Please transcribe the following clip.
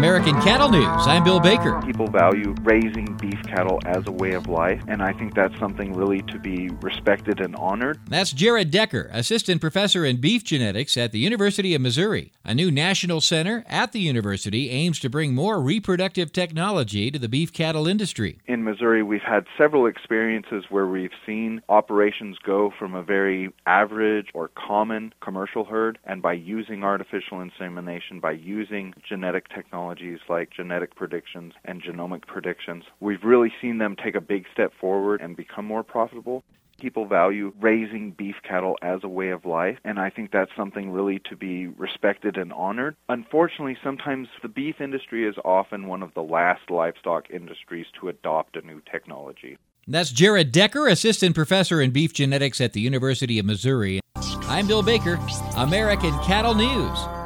American Cattle News. I'm Bill Baker. People value raising beef cattle as a way of life, and I think that's something really to be respected and honored. That's Jared Decker, assistant professor in beef genetics at the University of Missouri. A new national center at the university aims to bring more reproductive technology to the beef cattle industry. In Missouri, we've had several experiences where we've seen operations go from a very average or common commercial herd, and by using artificial insemination, by using genetic technologies like genetic predictions and genomic predictions, we've really seen them take a big step forward and become more profitable. People value raising beef cattle as a way of life, and I think that's something really to be respected and honored. Unfortunately, sometimes the beef industry is often one of the last livestock industries to adopt a new technology. That's Jared Decker, assistant professor in beef genetics at the University of Missouri. I'm Bill Baker, American Cattle News.